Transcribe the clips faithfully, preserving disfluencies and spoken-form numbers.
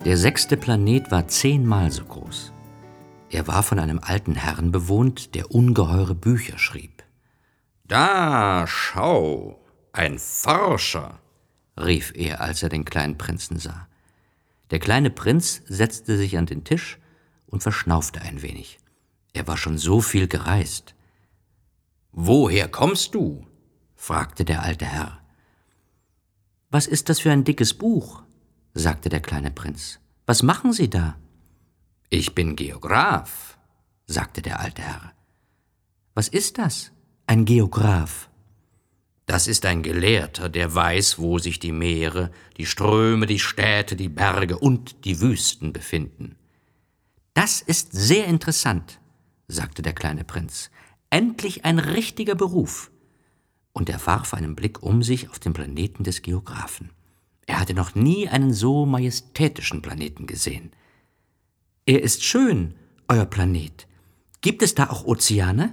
Der sechste Planet war zehnmal so groß. Er war von einem alten Herrn bewohnt, der ungeheure Bücher schrieb. »Da, schau, ein Forscher«, rief er, als er den kleinen Prinzen sah. Der kleine Prinz setzte sich an den Tisch und verschnaufte ein wenig. Er war schon so viel gereist. »Woher kommst du?« fragte der alte Herr. »Was ist das für ein dickes Buch?« sagte der kleine Prinz. »Was machen Sie da?« »Ich bin Geograph«, sagte der alte Herr. »Was ist das, ein Geograph?« »Das ist ein Gelehrter, der weiß, wo sich die Meere, die Ströme, die Städte, die Berge und die Wüsten befinden.« »Das ist sehr interessant«, sagte der kleine Prinz. »Endlich ein richtiger Beruf.« Und er warf einen Blick um sich auf den Planeten des Geographen. Er hatte noch nie einen so majestätischen Planeten gesehen. »Er ist schön, euer Planet. Gibt es da auch Ozeane?«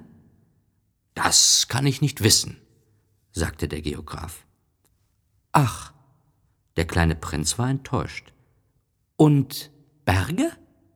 »Das kann ich nicht wissen«, sagte der Geograph. »Ach«, der kleine Prinz war enttäuscht. »Und Berge?«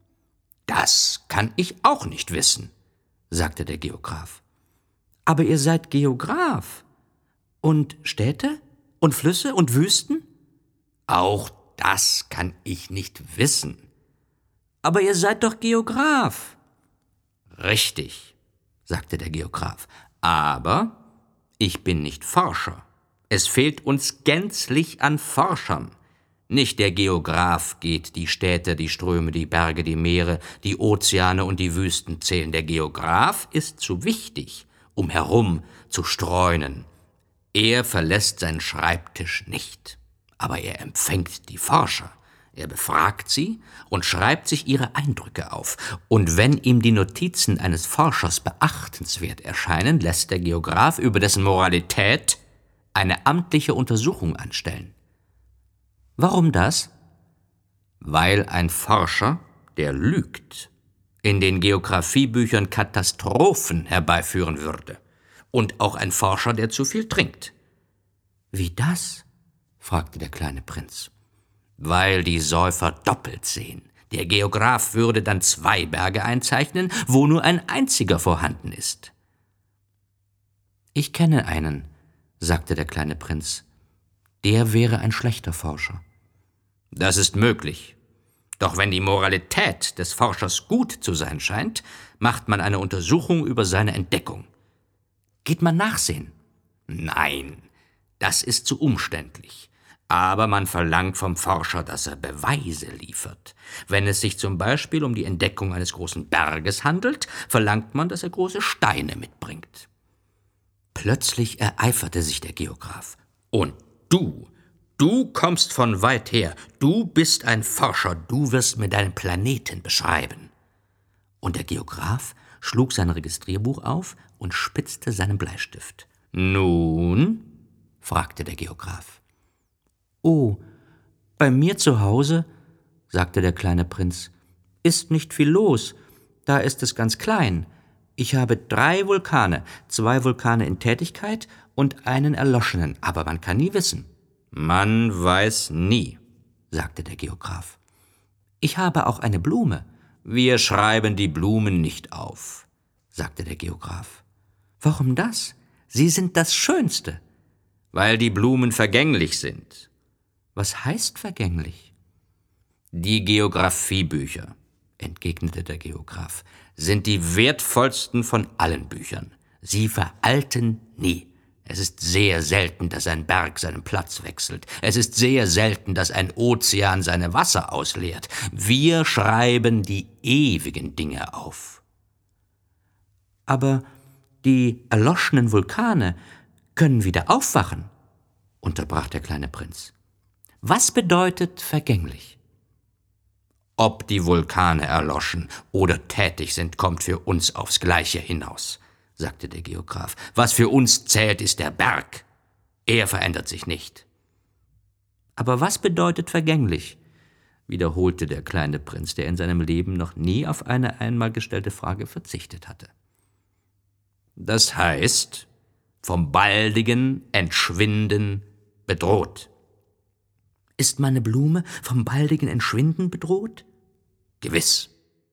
»Das kann ich auch nicht wissen«, sagte der Geograph. »Aber ihr seid Geograph. Und Städte? Und Flüsse und Wüsten?« »Auch das kann ich nicht wissen.« »Aber ihr seid doch Geograph.« »Richtig«, sagte der Geograph, »aber ich bin nicht Forscher. Es fehlt uns gänzlich an Forschern. Nicht der Geograph geht die Städte, die Ströme, die Berge, die Meere, die Ozeane und die Wüsten zählen. Der Geograph ist zu wichtig, um herum zu streunen. Er verlässt seinen Schreibtisch nicht, aber er empfängt die Forscher. Er befragt sie und schreibt sich ihre Eindrücke auf. Und wenn ihm die Notizen eines Forschers beachtenswert erscheinen, lässt der Geograph über dessen Moralität eine amtliche Untersuchung anstellen.« »Warum das?« »Weil ein Forscher, der lügt, in den Geographiebüchern Katastrophen herbeiführen würde. Und auch ein Forscher, der zu viel trinkt.« »Wie das?« fragte der kleine Prinz. »Weil die Säufer doppelt sehen. Der Geograph würde dann zwei Berge einzeichnen, wo nur ein einziger vorhanden ist.« »Ich kenne einen«, sagte der kleine Prinz. »Der wäre ein schlechter Forscher.« »Das ist möglich. Doch wenn die Moralität des Forschers gut zu sein scheint, macht man eine Untersuchung über seine Entdeckung.« »Geht man nachsehen?« »Nein, das ist zu umständlich. Aber man verlangt vom Forscher, dass er Beweise liefert. Wenn es sich zum Beispiel um die Entdeckung eines großen Berges handelt, verlangt man, dass er große Steine mitbringt.« Plötzlich ereiferte sich der Geograph. »Und du, du kommst von weit her. Du bist ein Forscher. Du wirst mir deinen Planeten beschreiben.« Und der Geograph schlug sein Registrierbuch auf und spitzte seinen Bleistift. »Nun?« fragte der Geograph. »Oh, bei mir zu Hause«, sagte der kleine Prinz, »ist nicht viel los. Da ist es ganz klein. Ich habe drei Vulkane, zwei Vulkane in Tätigkeit und einen erloschenen, aber man kann nie wissen.« »Man weiß nie«, sagte der Geograph. »Ich habe auch eine Blume.« »Wir schreiben die Blumen nicht auf«, sagte der Geograph. »Warum das? Sie sind das Schönste.« »Weil die Blumen vergänglich sind.« »Was heißt vergänglich?« »Die Geographiebücher«, entgegnete der Geograph, »sind die wertvollsten von allen Büchern. Sie veralten nie. Es ist sehr selten, dass ein Berg seinen Platz wechselt. Es ist sehr selten, dass ein Ozean seine Wasser ausleert. Wir schreiben die ewigen Dinge auf.« »Aber die erloschenen Vulkane können wieder aufwachen«, unterbrach der kleine Prinz. »Was bedeutet vergänglich?« »Ob die Vulkane erloschen oder tätig sind, kommt für uns aufs Gleiche hinaus«, sagte der Geograph. »Was für uns zählt, ist der Berg. Er verändert sich nicht.« »Aber was bedeutet vergänglich?«, wiederholte der kleine Prinz, der in seinem Leben noch nie auf eine einmal gestellte Frage verzichtet hatte. »Das heißt, vom baldigen Entschwinden bedroht. Ist meine Blume vom baldigen Entschwinden bedroht? Gewiss.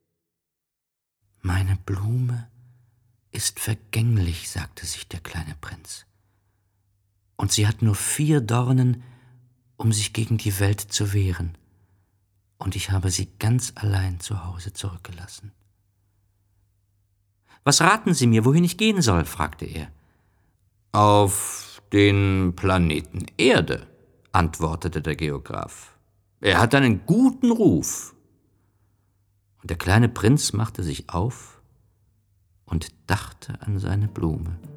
Meine Blume ist vergänglich, sagte sich der kleine Prinz. Und sie hat nur vier Dornen, um sich gegen die Welt zu wehren. Und ich habe sie ganz allein zu Hause zurückgelassen. »Was raten Sie mir, wohin ich gehen soll?« fragte er. »Auf den Planeten Erde«, antwortete der Geograph. »Er hat einen guten Ruf.« Und der kleine Prinz machte sich auf und dachte an seine Blume.